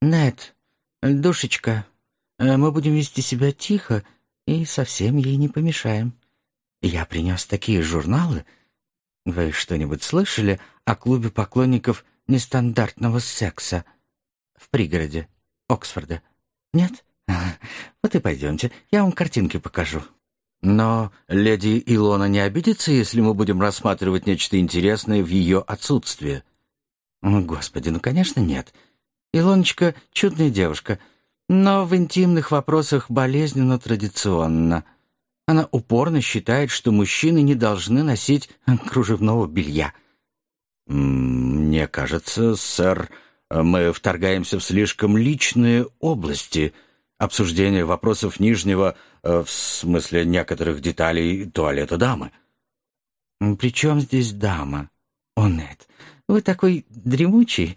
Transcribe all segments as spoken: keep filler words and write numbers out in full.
Нет, душечка, э, мы будем вести себя тихо и совсем ей не помешаем. Я принес такие журналы. Вы что-нибудь слышали о клубе поклонников нестандартного секса в пригороде Оксфорда? Нет? Вот и пойдемте, я вам картинки покажу. Но леди Илона не обидится, если мы будем рассматривать нечто интересное в ее отсутствие? Господи, ну, конечно, нет. Илоночка — чудная девушка, но в интимных вопросах болезненно традиционна. Она упорно считает, что мужчины не должны носить кружевного белья. «Мне кажется, сэр, мы вторгаемся в слишком личные области. Обсуждение вопросов нижнего, в смысле некоторых деталей туалета дамы». «При чем здесь дама? О, нет, вы такой дремучий.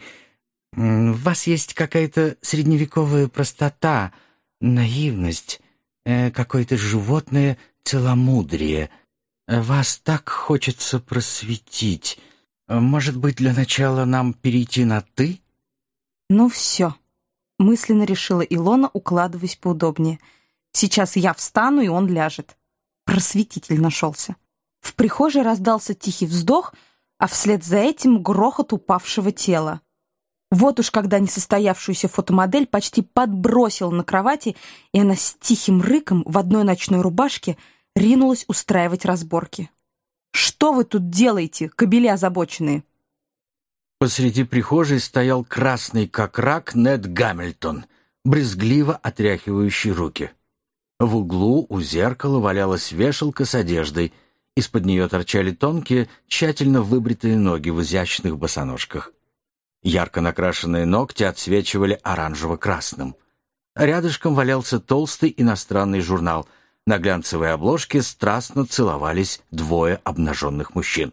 В вас есть какая-то средневековая простота, наивность, э, какое-то животное целомудрие. Вас так хочется просветить. Может быть, для начала нам перейти на «ты»?» «Ну все», — мысленно решила Илона, укладываясь поудобнее. «Сейчас я встану, и он ляжет». Просветитель нашелся. В прихожей раздался тихий вздох, а вслед за этим грохот упавшего тела. Вот уж когда несостоявшуюся фотомодель почти подбросила на кровати, и она с тихим рыком в одной ночной рубашке ринулась устраивать разборки. «Что вы тут делаете, кобели озабоченные?» Посреди прихожей стоял красный как рак Нед Гамильтон, брезгливо отряхивающий руки. В углу у зеркала валялась вешалка с одеждой. Из-под нее торчали тонкие, тщательно выбритые ноги в изящных босоножках. Ярко накрашенные ногти отсвечивали оранжево-красным. Рядышком валялся толстый иностранный журнал. На глянцевой обложке страстно целовались двое обнаженных мужчин.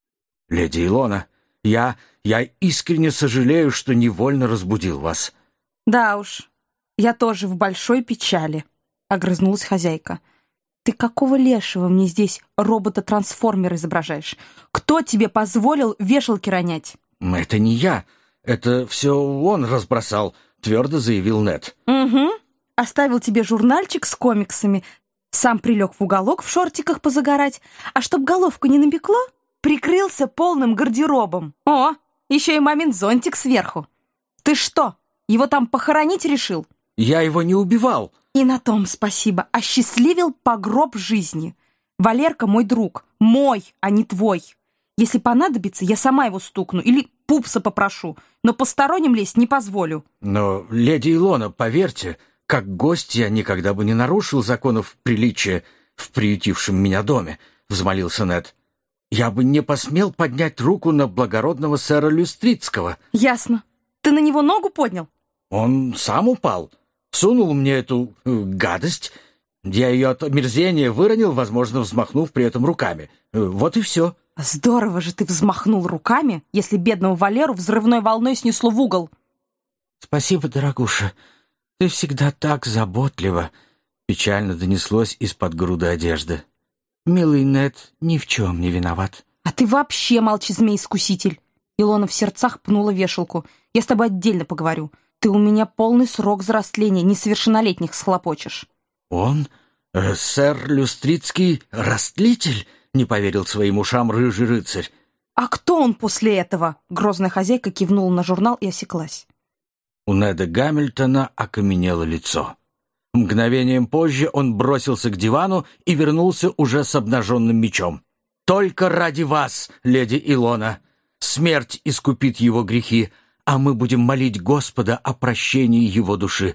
«Леди Илона, я... я искренне сожалею, что невольно разбудил вас». «Да уж, я тоже в большой печали», — огрызнулась хозяйка. «Ты какого лешего мне здесь робота-трансформер изображаешь? Кто тебе позволил вешалки ронять?» «Это не я. Это все он разбросал», — твердо заявил Нед. «Угу. Оставил тебе журнальчик с комиксами. Сам прилег в уголок в шортиках позагорать. А чтоб головку не напекло, прикрылся полным гардеробом. О, еще и мамин зонтик сверху. Ты что, его там похоронить решил?» «Я его не убивал». «И на том спасибо. Осчастливил погроб жизни. Валерка мой друг. Мой, а не твой. Если понадобится, я сама его стукну или пупса попрошу, но посторонним лезть не позволю». «Но, леди Илона, поверьте, как гость я никогда бы не нарушил законов приличия в приютившем меня доме», — взмолился Нед. «Я бы не посмел поднять руку на благородного сэра Люстрицкого». «Ясно. Ты на него ногу поднял?» «Он сам упал. Сунул мне эту э, гадость. Я ее от омерзения выронил, возможно, взмахнув при этом руками. Э, вот и все». «Здорово же ты взмахнул руками, если бедного Валеру взрывной волной снесло в угол». «Спасибо, дорогуша. Ты всегда так заботлива», — печально донеслось из-под груды одежды. «Милый Нед ни в чем не виноват». «А ты вообще молчи, змей-искуситель!» Илона в сердцах пнула вешалку. «Я с тобой отдельно поговорю. Ты у меня полный срок взросления несовершеннолетних схлопочешь». «Он? Э, сэр Люстрицкий растлитель?» — не поверил своим ушам рыжий рыцарь. «А кто он после этого?» Грозная хозяйка кивнула на журнал и осеклась. У Неда Гамильтона окаменело лицо. Мгновением позже он бросился к дивану и вернулся уже с обнаженным мечом. «Только ради вас, леди Илона! Смерть искупит его грехи, а мы будем молить Господа о прощении его души.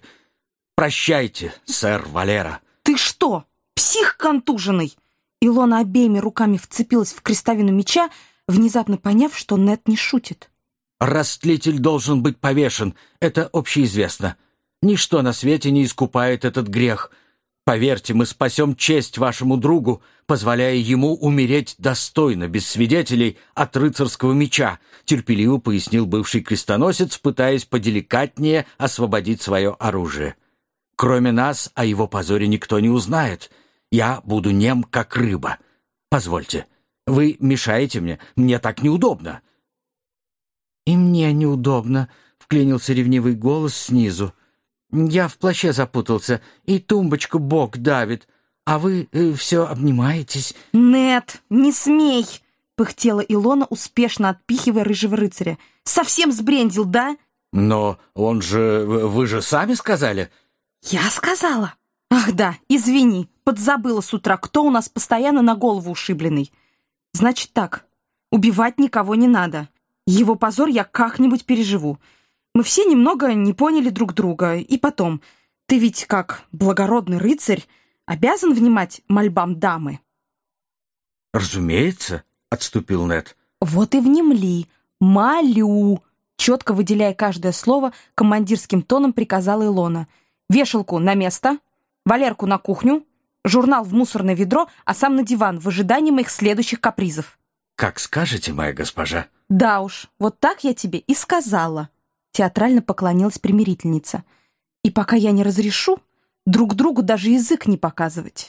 Прощайте, сэр Валера!» «Ты что, псих контуженный?» Илона обеими руками вцепилась в крестовину меча, внезапно поняв, что Нед не шутит. «Растлитель должен быть повешен, это общеизвестно. Ничто на свете не искупает этот грех. Поверьте, мы спасем честь вашему другу, позволяя ему умереть достойно, без свидетелей, от рыцарского меча», терпеливо пояснил бывший крестоносец, пытаясь поделикатнее освободить свое оружие. «Кроме нас о его позоре никто не узнает. Я буду нем, как рыба. Позвольте, вы мешаете мне, мне так неудобно». «И мне неудобно», — вклинился ревнивый голос снизу. «Я в плаще запутался, и тумбочку бок давит, а вы э, все обнимаетесь». «Нет, не смей!» — пыхтела Илона, успешно отпихивая рыжего рыцаря. «Совсем сбрендил, да?» «Но он же... Вы же сами сказали...» «Я сказала?» «Ах да, извини, подзабыла с утра, кто у нас постоянно на голову ушибленный. Значит так, убивать никого не надо. Его позор я как-нибудь переживу. Мы все немного не поняли друг друга. И потом, ты ведь, как благородный рыцарь, обязан внимать мольбам дамы». «Разумеется», — отступил Нед. «Вот и внемли. Молю!» Четко выделяя каждое слово, командирским тоном приказала Илона. «Вешалку на место, Валерку на кухню, журнал в мусорное ведро, а сам на диван в ожидании моих следующих капризов». «Как скажете, моя госпожа». «Да уж, вот так я тебе и сказала», — театрально поклонилась примирительница. «И пока я не разрешу, друг другу даже язык не показывать».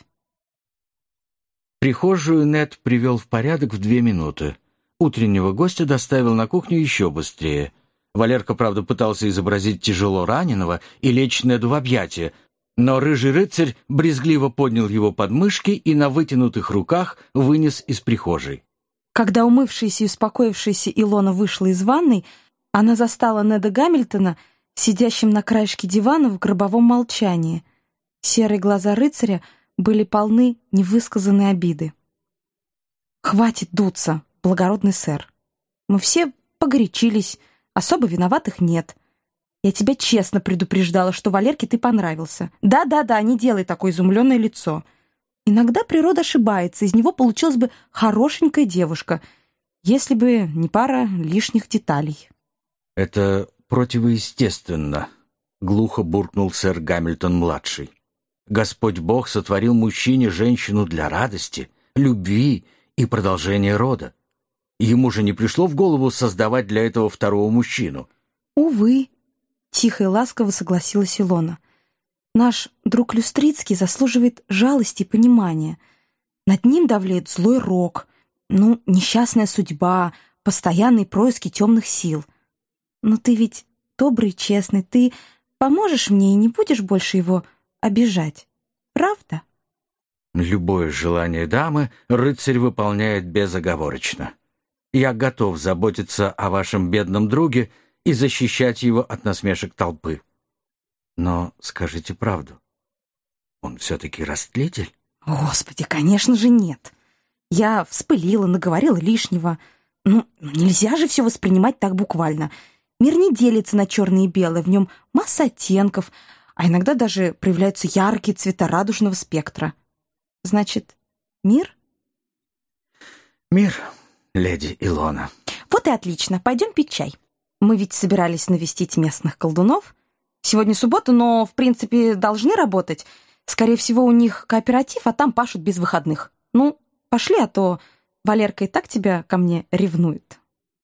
Прихожую Нед привел в порядок в две минуты. Утреннего гостя доставил на кухню еще быстрее. Валерка, правда, пытался изобразить тяжело раненого и лечь Неду в объятия, но рыжий рыцарь брезгливо поднял его подмышки и на вытянутых руках вынес из прихожей. Когда умывшаяся и успокоившаяся Илона вышла из ванной, она застала Неда Гамильтона сидящим на краешке дивана в гробовом молчании. Серые глаза рыцаря были полны невысказанной обиды. «Хватит дуться, благородный сэр. Мы все погорячились, особо виноватых нет. Я тебя честно предупреждала, что Валерке ты понравился. Да-да-да, не делай такое изумленное лицо. Иногда природа ошибается, из него получилась бы хорошенькая девушка, если бы не пара лишних деталей». «Это противоестественно», — глухо буркнул сэр Гамильтон-младший. «Господь Бог сотворил мужчине женщину для радости, любви и продолжения рода. Ему же не пришло в голову создавать для этого второго мужчину». «Увы», — тихо и ласково согласилась Илона. «Наш друг Люстрицкий заслуживает жалости и понимания. Над ним давлеет злой рок, ну, несчастная судьба, постоянные происки темных сил. Но ты ведь добрый и честный, ты поможешь мне и не будешь больше его обижать, правда?» «Любое желание дамы рыцарь выполняет безоговорочно. Я готов заботиться о вашем бедном друге и защищать его от насмешек толпы. Но скажите правду, он все-таки растлитель?» «Господи, конечно же нет. Я вспылила, наговорила лишнего. Ну, нельзя же все воспринимать так буквально. Мир не делится на черное и белое, в нем масса оттенков, а иногда даже проявляются яркие цвета радужного спектра. Значит, мир?» «Мир, леди Илона». «Вот и отлично, пойдем пить чай. Мы ведь собирались навестить местных колдунов. Сегодня суббота, но, в принципе, должны работать. Скорее всего, у них кооператив, а там пашут без выходных. Ну, пошли, а то Валерка и так тебя ко мне ревнует».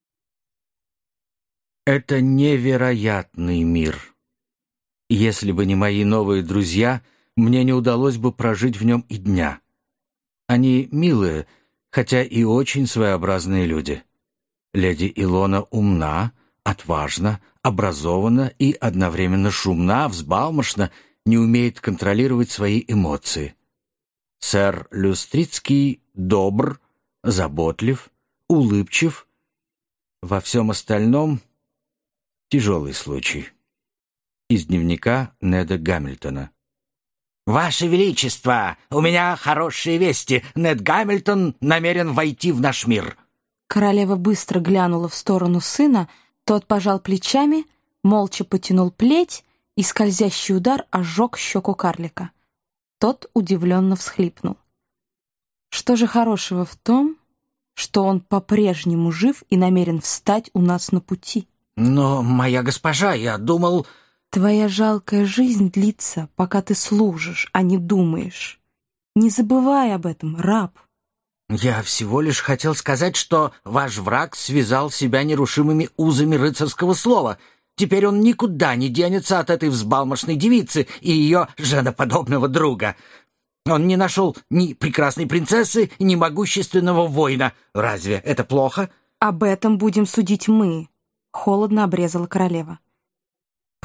«Это невероятный мир. Если бы не мои новые друзья, мне не удалось бы прожить в нем и дня. Они милые, хотя и очень своеобразные люди. Леди Илона умна, отважна, образована и одновременно шумна, взбалмошна, не умеет контролировать свои эмоции. Сэр Люстрицкий добр, заботлив, улыбчив. Во всем остальном тяжелый случай». Из дневника Неда Гамильтона. «Ваше Величество, у меня хорошие вести. Нед Гамильтон намерен войти в наш мир». Королева быстро глянула в сторону сына, тот пожал плечами, молча потянул плеть, и скользящий удар ожег щеку карлика. Тот удивленно всхлипнул. «Что же хорошего в том, что он по-прежнему жив и намерен встать у нас на пути?» «Но, моя госпожа, я думал...» «Твоя жалкая жизнь длится, пока ты служишь, а не думаешь. Не забывай об этом, раб». «Я всего лишь хотел сказать, что ваш враг связал себя нерушимыми узами рыцарского слова. Теперь он никуда не денется от этой взбалмошной девицы и ее женоподобного друга. Он не нашел ни прекрасной принцессы, ни могущественного воина. Разве это плохо?» «Об этом будем судить мы», — холодно обрезала королева.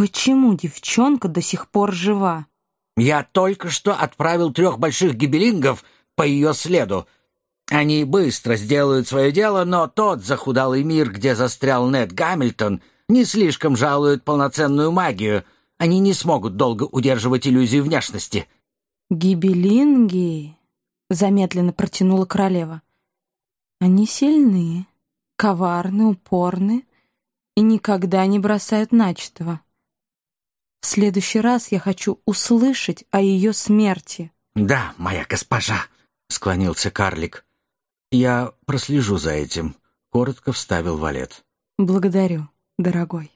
Почему девчонка до сих пор жива? Я только что отправил трех больших гибелингов по ее следу. Они быстро сделают свое дело, но тот захудалый мир, где застрял Нед Гамильтон, не слишком жалует полноценную магию. Они не смогут долго удерживать иллюзию внешности». «Гибелинги», — замедленно протянула королева. «Они сильны, коварны, упорны и никогда не бросают начатого. В следующий раз я хочу услышать о ее смерти». «Да, моя госпожа», — склонился карлик. «Я прослежу за этим», — коротко вставил Валет. «Благодарю, дорогой».